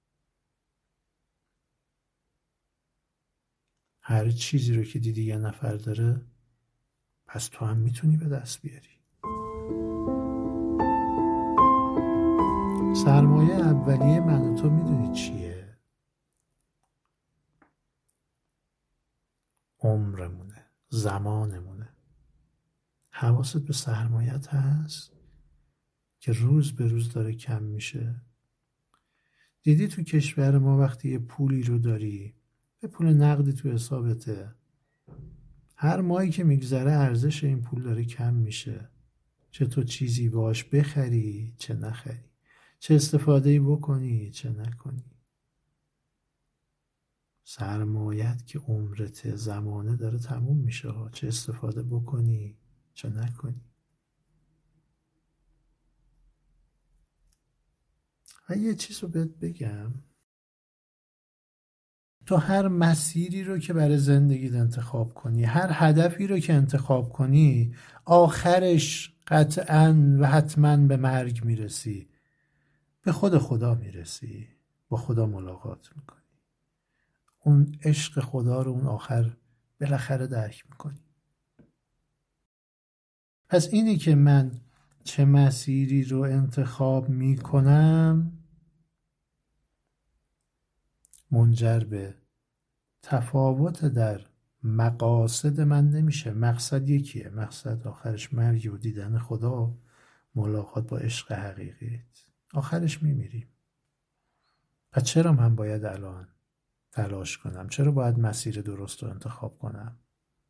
هر چیزی رو که دیدی یه نفر داره پس تو هم میتونی به دست بیاری. سرمایه اولیه من و تو میدونی چیه؟ عمرمونه، زمانمونه. حواست به سرمایت هست که روز به روز داره کم میشه. دیدی تو کشور ما وقتی یه پولی رو داری، یه پول نقدی تو حسابته، هر ماهی که میگذره ارزش این پول داره کم میشه. چه تو چیزی باش بخری چه نخری، چه استفاده‌ای بکنی چه نکنی. سرمایت که عمرت، زمانه داره تموم میشه، چه استفاده بکنی چه نکنی. و یه چیز رو بهت بگم، تو هر مسیری رو که برای زندگیت انتخاب کنی، هر هدفی رو که انتخاب کنی، آخرش قطعاً و حتماً به مرگ میرسی. به خود خدا میرسی، با خدا ملاقات میکنی. اون عشق خدا رو اون آخر بالاخره درک میکنی. پس اینی که من چه مسیری رو انتخاب میکنم منجر به تفاوت در مقاصد من نمیشه. مقصد یکیه، مقصد آخرش مرگ و دیدن خدا، ملاقات با عشق حقیقیت. آخرش میمیریم. پس چرا من باید الان تلاش کنم؟ چرا باید مسیر درست رو انتخاب کنم؟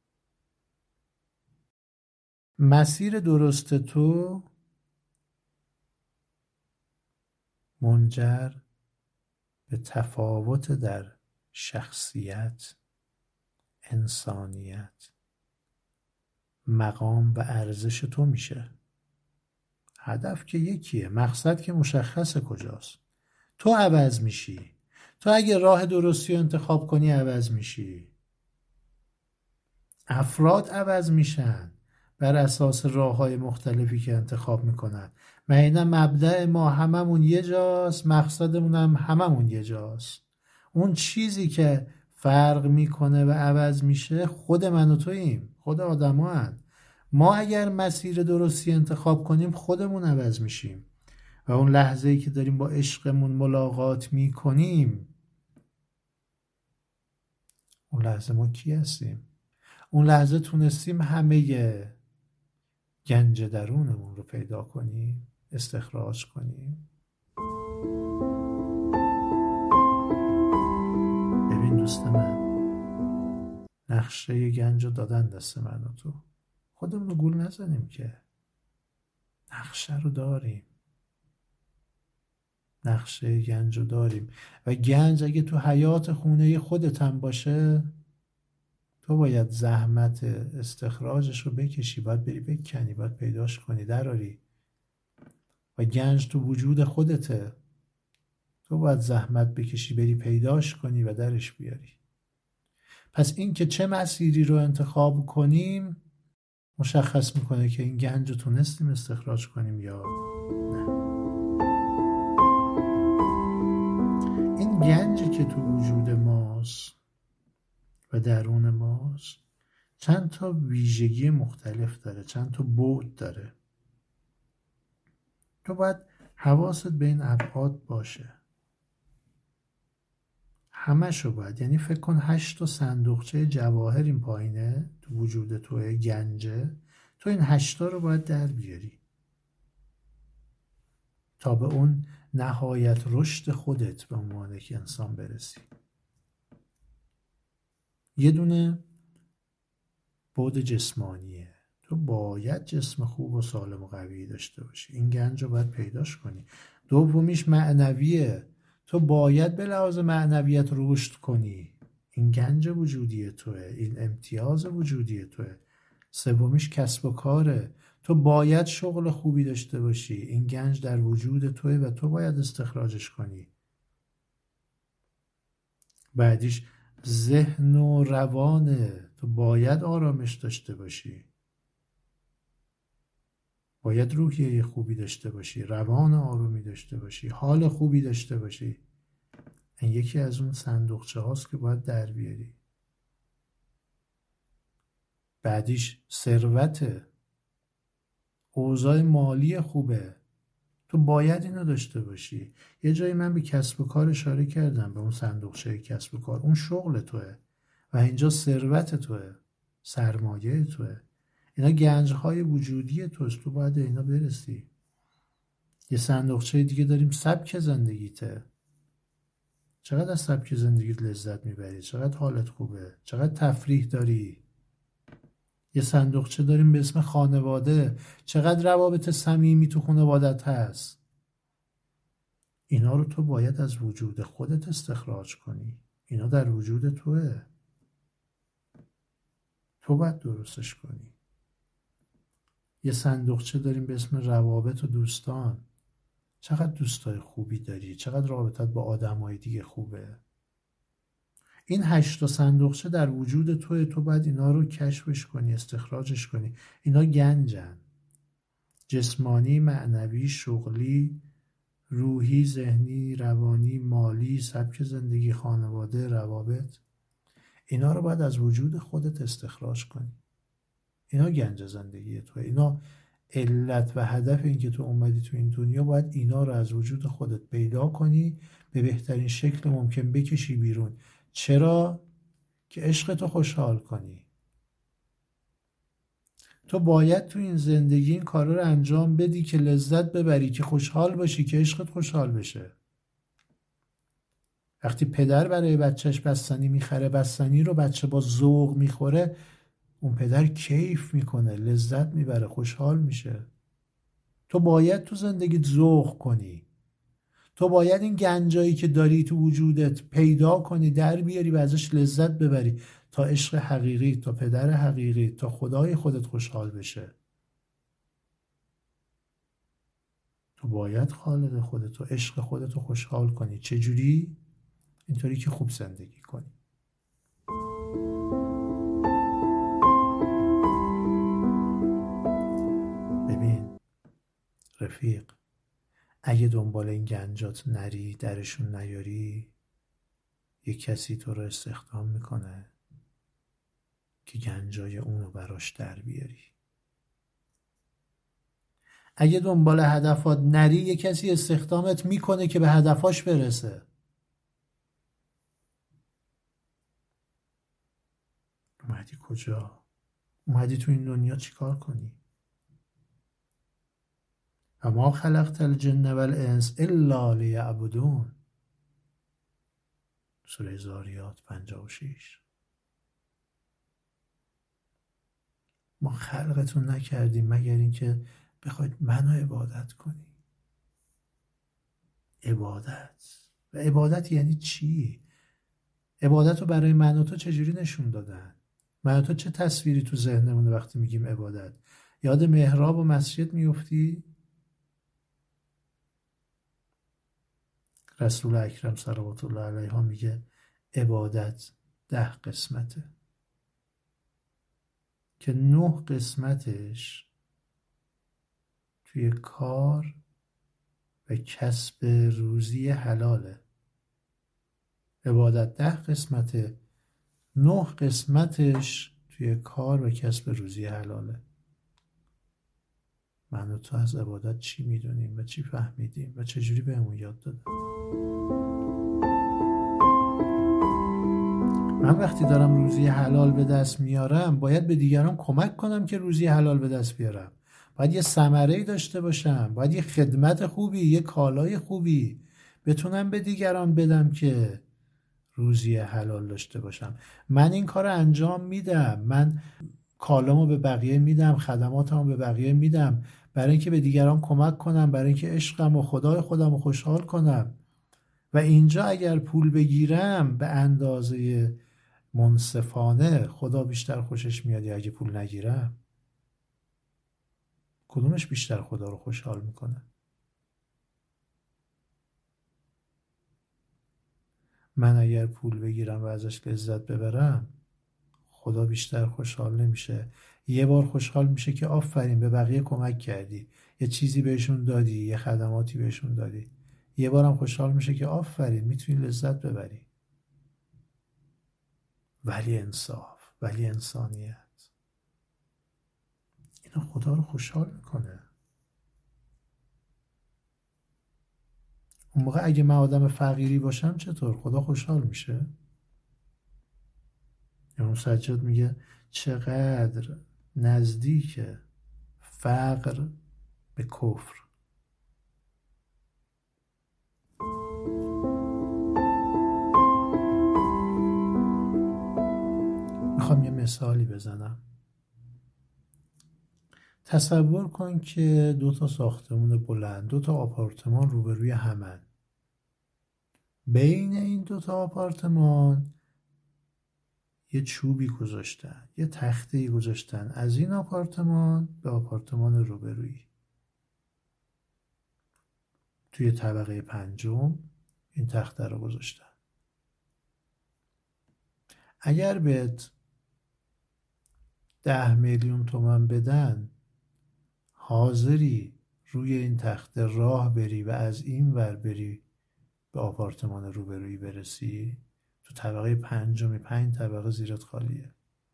مسیر درست تو منجر به تفاوت در شخصیت، انسانیت، مقام و ارزش تو میشه. هدف که یکیه، مقصد که مشخصه کجاست. تو عوض میشی. تو اگه راه درستی رو انتخاب کنی عوض میشی. افراد عوض میشن بر اساس راه‌های مختلفی که انتخاب میکنن. معنا مبدأ ما هممون یه جاست، مقصدمون هم هممون یه جاست. اون چیزی که فرق میکنه و عوض میشه خود من و توییم، خود آدما هن. ما اگر مسیر درستی انتخاب کنیم خودمون عوض میشیم و اون لحظه‌ای که داریم با عشقمون ملاقات میکنیم، اون لحظه ما کی هستیم؟ اون لحظه تونستیم همه گنج درونمون رو پیدا کنیم، استخراج کنیم. ببین دوست من، نقشه گنج رو دادن دست من و تو. خودمون رو گول نزنیم که نقشه رو داریم. نقشه گنج رو داریم و گنج اگه تو حیات خونه خودت هم باشه، تو باید زحمت استخراجش رو بکشی، باید بری بکنی، باید پیداش کنی، دراری. و گنج تو وجود خودته، تو باید زحمت بکشی بری پیداش کنی و درش بیاری. پس این که چه مسیری رو انتخاب کنیم مشخص میکنه که این گنج رو تونستیم استخراج کنیم یا نه. این گنجی که تو وجود ماست و درون ماست چند تا ویژگی مختلف داره، چند تا بعد داره. تو باید حواست به این ابعاد باشه، همشو باید. یعنی فکر کن 8 تا صندوقچه جواهر این پایینه تو وجود توه، گنجه. تو تو این 8 رو باید در بیاری تا به اون نهایت رشد خودت به عنوان که انسان برسی. یه دونه بعد جسمانیه، تو باید جسم خوب و سالم و قوی داشته باشی، این گنج رو باید پیداش کنی. دومیش معنویه، تو باید به لحاظ معنویت رشد کنی، این گنج وجودی توه، این امتیاز وجودی توه. سومیش کسب و کاره، تو باید شغل خوبی داشته باشی، این گنج در وجود توه و تو باید استخراجش کنی. بعدیش ذهن و روانه، تو باید آرامش داشته باشی، باید روحیه خوبی داشته باشی، روان آرومی داشته باشی، حال خوبی داشته باشی. این یکی از اون صندوقچه هاست که باید در بیاری. بعدیش ثروته، اوضاع مالی خوبه، تو باید اینو داشته باشی. یه جایی من به کسب و کار اشاره کردم، به اون صندوقچه کسب و کار، اون شغل توه و اینجا ثروت توه، سرمایه توه، اینا گنجهای وجودی توست، تو باید اینا برسی. یه صندوقچه دیگه داریم سبک زندگیته، چقدر از سبک زندگیت لذت میبری، چقدر حالت خوبه، چقدر تفریح داری. یه صندوقچه داریم به اسم خانواده، چقدر روابط صمیمی تو خانوادت هست. اینا رو تو باید از وجود خودت استخراج کنی، اینا در وجود توه، تو باید درستش کنی. یه صندوقچه داریم به اسم روابط و دوستان، چقدر دوستای خوبی داری، چقدر رابطت با آدمای دیگه خوبه. این 8 صندوقچه در وجود توه، تو باید اینا رو کشفش کنی، استخراجش کنی. اینا گنجن، جسمانی، معنوی، شغلی، روحی، ذهنی، روانی، مالی، سبک زندگی، خانواده، روابط. اینا رو باید از وجود خودت استخراج کنی. اینا گنج زندگی توه، اینا علت و هدف این که تو اومدی تو این دنیا. باید اینا رو از وجود خودت پیدا کنی، به بهترین شکل ممکن بکشی بیرون. چرا؟ که عشقتو خوشحال کنی. تو باید تو این زندگی این کارا رو انجام بدی که لذت ببری، که خوشحال باشی، که عشقت خوشحال بشه. وقتی پدر برای بچهش بستنی میخره، بستنی رو بچه با ذوق میخوره، اون پدر کیف میکنه، لذت میبره، خوشحال میشه. تو باید تو زندگیت ذوق کنی، تو باید این گنجایی که داری تو وجودت پیدا کنی، در بیاری و ازش لذت ببری، تا عشق حقیقی، تا پدر حقیقی، تا خدای خودت خوشحال بشه. تو باید خالق خودت و عشق خودت رو خوشحال کنی. چجوری؟ اینطوری که خوب زندگی کنی. ببین رفیق، اگه دنبال این گنجات نری، درشون نیاری، یک کسی تو رو استخدام میکنه که گنجای اونو براش در بیاری. اگه دنبال هدفات نری، یک کسی استخدامت میکنه که به هدفاش برسه. اومدی کجا؟ اومدی تو این دنیا چیکار کنی؟ و ما خلقت الجن والانس الا لیعبدون، سوره زاریات 56. ما خلقتون نکردیم مگر اینکه بخواید منو عبادت کنی. عبادت و عبادت یعنی چی؟ عبادت رو برای من و تو چجوری نشون دادن؟ من و تو چه تصویری تو ذهنمونه وقتی میگیم عبادت؟ یاد محراب و مسجد میفتی؟ رسول اکرم صلوات الله علیه ها میگه عبادت 10 قسمته که 9 قسمتش توی کار و کسب روزی حلاله. عبادت 10 قسمته، 9 قسمتش توی کار و کسب روزی حلاله. من و تو از عبادت چی میدونیم و چی فهمیدیم و چجوری بهمون یاد دادن؟ من وقتی دارم روزی حلال به دست میارم باید به دیگران کمک کنم که روزی حلال به دست بیارم. باید یه ثمره‌ای داشته باشم، باید یه خدمت خوبی، یه کالای خوبی بتونم به دیگران بدم که روزی حلال داشته باشم. من این کار رو انجام میدم، من کالامو به بقیه میدم، خدماتمو به بقیه میدم برای اینکه به دیگران کمک کنم، برای اینکه عشقم و خدای خودم رو خوشحال کنم. و اینجا اگر پول بگیرم به اندازه منصفانه، خدا بیشتر خوشش میاد یا اگه پول نگیرم؟ کدومش بیشتر خدا رو خوشحال میکنه؟ من اگر پول بگیرم و ازش لذت ببرم، خدا بیشتر خوشحال نمیشه؟ یه بار خوشحال میشه که آفرین به بقیه کمک کردی، یه چیزی بهشون دادی، یه خدماتی بهشون دادی. یه بارم خوشحال میشه که آفرین میتونی لذت ببری. ولی انصاف، ولی انسانیت، اینا خدا رو خوشحال میکنه. اون موقع اگه من آدم فقیری باشم چطور؟ خدا خوشحال میشه؟ امام سجاد میگه چقدر نزدیک فقر به کفر. میخوام یه مثالی بزنم. تصور کن که 2 ساختمون بلند، 2 آپارتمان روبروی همن. بین این 2 آپارتمان یه چوبی گذاشتن، یه تخته‌ای گذاشتن از این آپارتمان به آپارتمان روبرویی. توی طبقه 5 این تخته رو گذاشتن. اگر بهت 10 میلیون تومان بدن، حاضری روی این تخته راه بری و از این ور بری به آپارتمان روبرویی برسی؟ تو طبقه 5، 5 طبقه زیرت خالیه.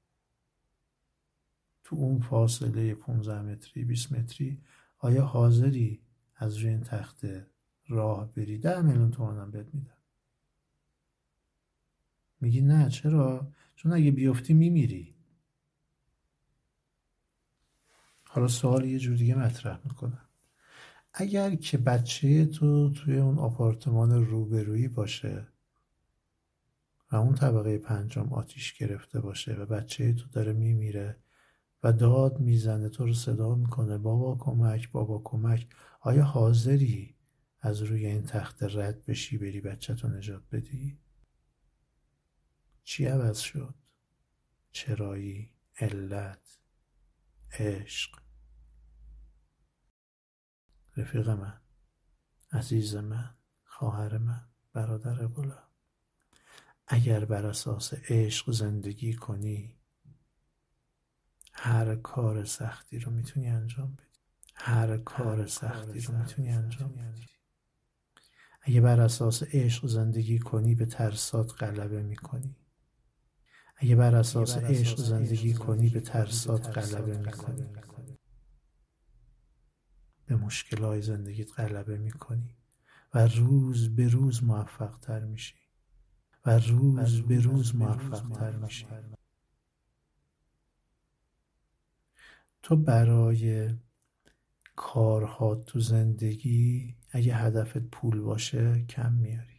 تو اون فاصله 15 متری، 20 متری، آیا حاضری از روی این تخته راه بری؟ 10 میلیون تومانم بهت میدم. میگی نه. چرا؟ چون اگه بیفتی میمیری. حالا سوال یه جور دیگه مطرح میکنم. اگر که بچه تو توی اون آپارتمان روبرویی باشه و اون طبقه 5 آتیش گرفته باشه و بچه تو داره میمیره و داد میزنه، تو رو صدا میکنه بابا کمک، بابا کمک، آیا حاضری از روی این تخت رد بشی بری بچه تو نجات بدی؟ چی عوض شد؟ چرایی؟ علت؟ عشق؟ رفیق من، عزیز من، خواهر من، برادر گلم، اگر بر اساس عشق زندگی کنی، هر کار سختی رو میتونی انجام بدی. هر کار سختی رو میتونی انجام بدی. اگه بر اساس عشق زندگی کنی به ترسات غلبه میکنی. اگه بر اساس عشق زندگی کنی به ترسات غلبه میکنی. به مشکلات زندگیت غلبه میکنی و روز به روز موفق تر میشی. و روز به روز موفق تر میشی. تو برای کارها تو زندگی اگه هدفت پول باشه کم میاری.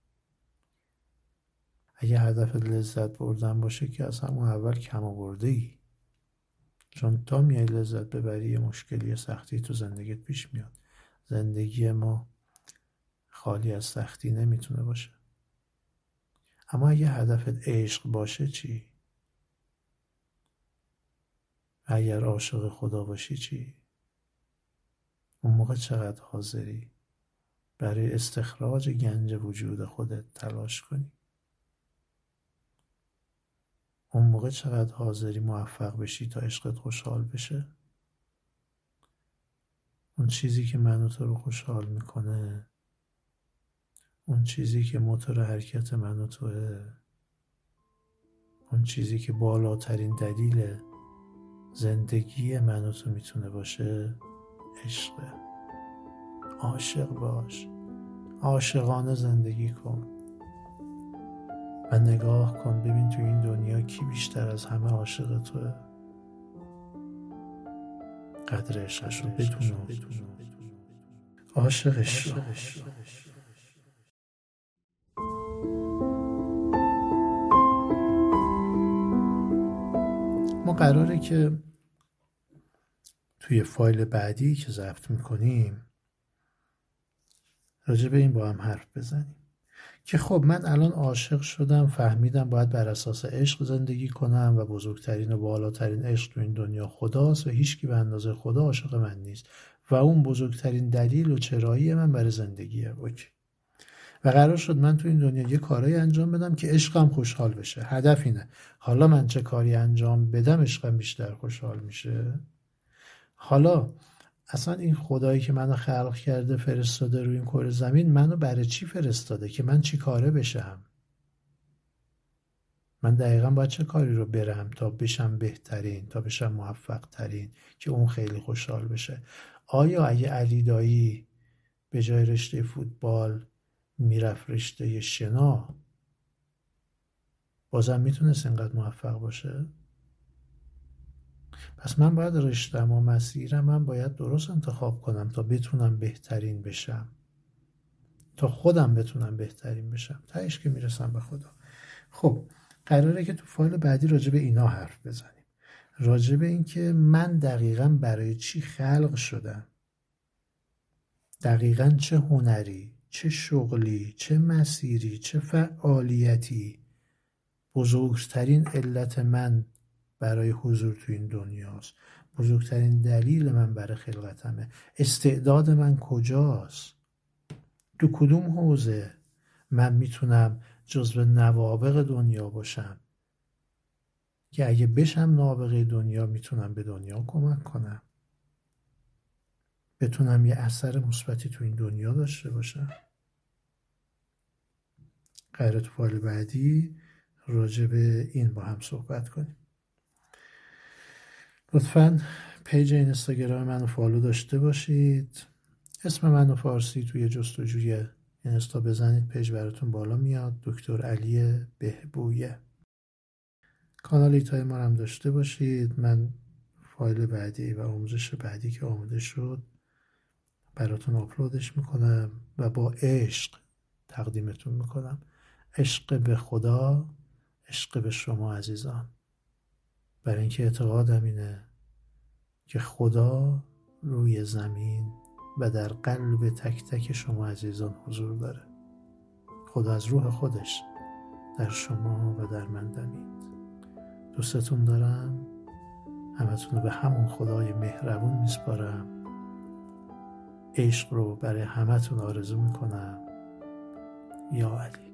اگه هدفت لذت بردن باشه که از همون اول کم آورده ای. چون تا میای لذت ببری یه مشکلی، سختی تو زندگیت پیش میاد. زندگی ما خالی از سختی نمیتونه باشه. اما اگه هدفت عشق باشه چی؟ اگر عاشق خدا باشی چی؟ اون موقع چقدر حاضری برای استخراج گنج وجود خودت تلاش کنی؟ اون موقع چقدر حاضری موفق بشی تا عشقت خوشحال بشه؟ اون چیزی که من و تو رو خوشحال میکنه، اون چیزی که موتور حرکت من و توه، اون چیزی که بالاترین دلیل زندگی من و تو میتونه باشه، عشقه. عاشق باش، عاشقانه زندگی کن. و نگاه کن ببین تو این دنیا کی بیشتر از همه عاشق توه. قدر عشقش رو بدون عاشقش رو. ما قراره که توی فایل بعدی که ضبط میکنیم راجع به این با هم حرف بزنیم که خب من الان عاشق شدم، فهمیدم باید بر اساس عشق زندگی کنم و بزرگترین و بالاترین عشق تو این دنیا خداست و هیچکی به اندازه خدا عاشق من نیست و اون بزرگترین دلیل و چرایی من برای زندگیه. اوکی. و قرار شد من تو این دنیا یه کارایی انجام بدم که عشقم خوشحال بشه. هدف اینه. حالا من چه کاری انجام بدم عشقم بیشتر خوشحال میشه؟ حالا اصلا این خدایی که منو خلق کرده فرستاده روی این کره زمین منو برای چی فرستاده؟ که من چی کاره بشم؟ من دقیقا باید چه کاری رو برم تا بشم بهترین، تا بشم موفق ترین که اون خیلی خوشحال بشه؟ آیا اگه علی دایی به جای رشته فوتبال میرفت رشته شنا بازم میتونست اینقدر موفق باشه؟ پس من باید رشتم و مسیرم من باید درست انتخاب کنم تا بتونم بهترین بشم، تا خودم بتونم بهترین بشم، تهش که میرسم به خدا. خب قراره که تو فایل بعدی راجع به اینا حرف بزنیم، راجع به این که من دقیقاً برای چی خلق شدم، دقیقاً چه هنری، چه شغلی، چه مسیری، چه فعالیتی بزرگترین علت من برای حضور تو این دنیاست، بزرگترین دلیل من برای خلقتمه، استعداد من کجاست، تو کدوم حوزه من میتونم جزو نوابغ دنیا باشم که اگه بشم نابغه دنیا میتونم به دنیا کمک کنم، بتونم یه اثر مثبتی تو این دنیا داشته باشم. قراره تو فایل بعدی راجع به این با هم صحبت کنیم. لطفاً پیج اینستاگرام منو فالو داشته باشید. اسم منو فارسی توی جستجوی اینستا بزنید پیج براتون بالا میاد، دکتر علی بهبویه. کانال ایتای ما هم داشته باشید. من فایل بعدی و آموزش بعدی که آماده شد براتون آپلودش میکنم و با عشق تقدیمتون میکنم. عشق به خدا، عشق به شما عزیزان، برای اینکه اعتقادم اینه که خدا روی زمین و در قلب تک تک شما عزیزان حضور داره. خدا از روح خودش در شما و در من دمید. دوستتون دارم. همتون رو به همون خدای مهربون میسپارم. عشق رو برای همتون آرزو میکنم. یا علی.